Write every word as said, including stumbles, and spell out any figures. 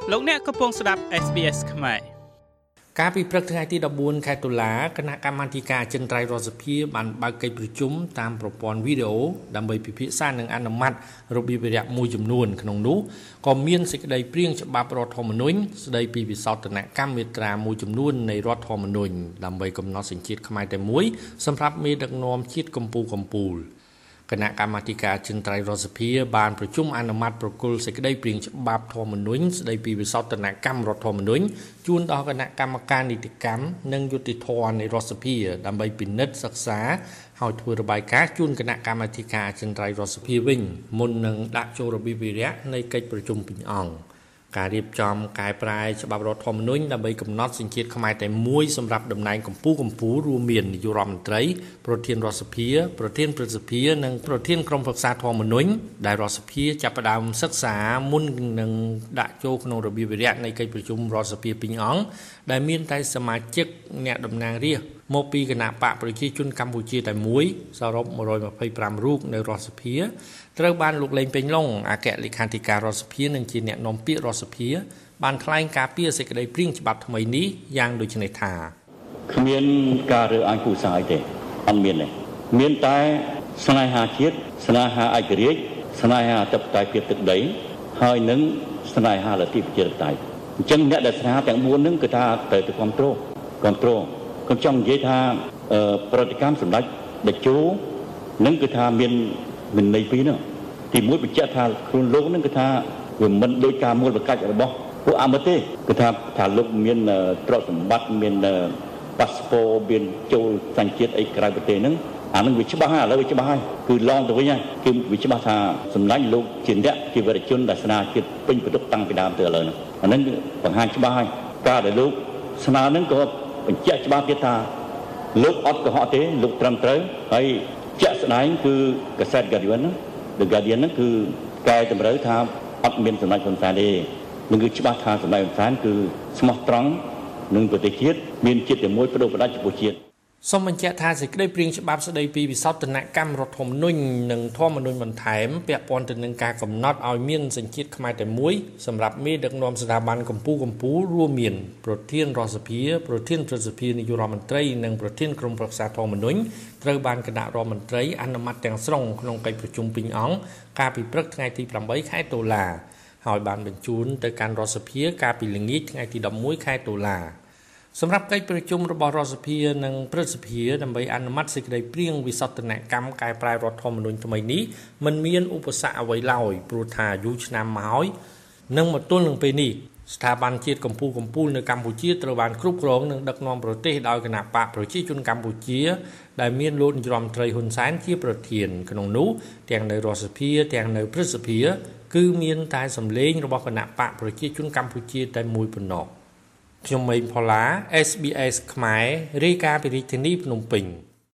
លោកអ្នកកំពុងស្ដាប់ เอส บี เอส ខ្មែរការពីព្រឹកថ្ងៃទី14ខែតុលាគណៈកម្មាធិការអចិន្ត្រៃយ៍រដ្ឋសភាបានបើកកិច្ចប្រជុំតាមប្រព័ន្ធវីដេអូដើម្បីពិភាក្សានិងអនុម័តរបៀបវារៈមួយចំនួនក្នុងនោះក៏មានសេចក្តីព្រាងច្បាប់រដ្ឋធម្មនុញ្ញស្តីពីវិសោធនកម្មមាត្រាមួយចំនួននៃរដ្ឋធម្មនុញ្ញដើម្បីកំណត់សញ្ជាតិខ្មែរតែមួយសម្រាប់មេដឹកនាំជាតិកម្ពុជាកម្ពុជាគណៈកម្មាធិការអចិន្ត្រៃយ៍រដ្ឋសភាបានប្រជុំអនុម័តប្រគល់សេចក្តីព្រាងច្បាប់ធម្មនុញ្ញស្តីពីវិសោធនកម្មរដ្ឋធម្មនុញ្ញជូនដល់គណៈកម្មការនីតិកម្មនិងយុត្តិធម៌នៃរដ្ឋសភាដើម្បីពិនិត្យសិក្សាហើយធ្វើរបាយការណ៍ជូនគណៈកម្មាធិការអចិន្ត្រៃយ៍រដ្ឋសភាវិញមុននឹងដាក់ចូលរបៀបវារៈនៃកិច្ចប្រជុំពេញអង្គការរៀបចំកែប្រែច្បាប់រដ្ឋធម្មនុញ្ញដើម្បីកំណត់សញ្ជាតិខ្មែរតែមួយសម្រាប់តំណែងកម្ពុជាកម្ពុជារួមមាននាយករដ្ឋមន្ត្រីប្រធានរដ្ឋសភាប្រធានព្រឹទ្ធសភានិងប្រធានក្រុមប្រឹក្សាធម្មនុញ្ញដែលរដ្ឋសភាចាប់ផ្ដើមសិក្សាមុននឹងដាក់ចូលក្នុងរបៀបវារៈនៃកិច្ចប្រជុំរដ្ឋសភាពេញអង្គដែលមានតែសមាជិកអ្នកតំណាងរាស្ត្រមកពីគណៈបកប្រជាជនកម្ពុជាតែមួយសរុបmột trăm hai mươi lămរូបនៅរដ្ឋសភាត្រូវបានលោកលេងពេញឡុងអគ្គលេខាធិការរដ្ឋសភានិងជាអ្នកនាំពាក្យរដ្ឋសភាបានថ្លែងការពីសេចក្តីព្រាងច្បាប់ថ្មីនេះយ៉ាងដូចនេះថាគ្មានការរើសអើងគូសាយទេអត់មានទេមានតែស្នេហាជាតិស្នេហាឯករាជ្យស្នេហាអធិបតេយ្យភាពទឹកដីហើយនឹងស្នេហាលទ្ធិប្រជាធិបតេយ្យអញ្ចឹងអ្នកដែលស្នេហាទាំងបួនហ្នឹងគឺថាត្រូវទៅគ្រប់គ្រងគ្រប់គ្រងខ្ញុំចង់និយាយថាប្រតិកម្មសម្ដេចតេជោនឹងគឺថាមានមានន័យពីរនោះទីមួយបញ្ជាក់ថាខ្លួនលោកនឹងគឺថាវាមិនដោយការមូលបកាច់របស់ពួកអមតទេគឺថាថាលោកមានទ្រព្យសម្បត្តិមានប៉ាសពតមានចូលសញ្ជាតិអីក្រៅប្រទេសហ្នឹងអានឹងវាច្បាស់ហើយឥឡូវវាច្បាស់ហើយគឺឡងទៅវិញហើយគឺវាច្បាស់ថាសម្ដេចលោកជាអ្នកជាវរជនដែលស្នាជាតិពេញប្រទុកតាំងពីដើមទៅឥឡូវហ្នឹងអានឹងបង្ហាញច្បាស់ហើយការដែលលោកស្នើហ្នឹងក៏បញ្ជាក់ច្បាស់ទៀតថាលោកអត់កុហកទេលោកត្រឹមត្រូវហើយជាក់ស្ដែងគឺកាសែត Guardian ហ្នឹង The Guardian ហ្នឹងគឺកែតម្រូវថាអត់មានសម្ដេចហ៊ុនសែនទេនឹងគឺច្បាស់ថាសម្ដេចហ៊ុនសែនគឺស្មោះត្រង់នឹងប្រទេសជាតិមានជាតិតែមួយបដូរផ្ដាច់ចំពោះជាតិសូមបញ្ជាក់ថាសេចក្តីព្រាងច្បាប់ស្តីពីវិសោធនកម្មរដ្ឋធម្មនុញ្ញនិងធម្មនុញ្ញបន្ថែមពាក់ព័ន្ធទៅនឹងការកំណត់ឲ្យមានសញ្ជាតិខ្មែរតែមួយសម្រាប់មេដឹកនាំស្ថាប័នកម្ពុជាកម្ពុជារួមមានប្រធានរដ្ឋសភាប្រធានព្រឹទ្ធសភានាយករដ្ឋមន្ត្រីនិងប្រធានក្រុមប្រឹក្សាធម្មនុញ្ញត្រូវបានគណៈរដ្ឋមន្ត្រីអនុម័តទាំងស្រុងក្នុងកិច្ចប្រជុំពេញអង្គកាលពីព្រឹកថ្ងៃទីeightខែតុលាហើយបានបញ្ជូនទៅកាន់រដ្ឋសភាកាលពីល្ងាចថ្ងៃទីelevenខែតុលាសម្រាប់កិច្ចប្រជុំរបស់រដ្ឋសភានិងព្រឹទ្ធសភាដើម្បីអនុម័តសេចក្តីព្រាងវិសោធនកម្មកែប្រែរដ្ឋធម្មនុញ្ញថ្មីនេះមិនមានឧបសគ្គអ្វីឡើយព្រោះថាយូរឆ្នាំមកហើយនឹងមកទល់នឹងពេលនេះស្ថាប័នជាតិកម្ពុជាកម្ពុជានៅកម្ពុជាត្រូវបានគ្រប់គ្រងនិងដឹកនាំប្រទេសដោយគណៈបកប្រជាជនកម្ពុជាដែលមានលោកនាយរដ្ឋមន្ត្រីហ៊ុនសែនជាប្រធានក្នុងនោះទាំងនៅរដ្ឋសភាទាំងនៅព្រឹទ្ធសភាគឺមានតែសម្លេងរបស់គណៈបកប្រជាជនកម្ពុជាតែមួយប៉ុណ្ណោះខ្ញុំមេងផល្លា เอส บี เอส ខ្មែររាយការណ៍ពីរាជធានីភ្នំពេញ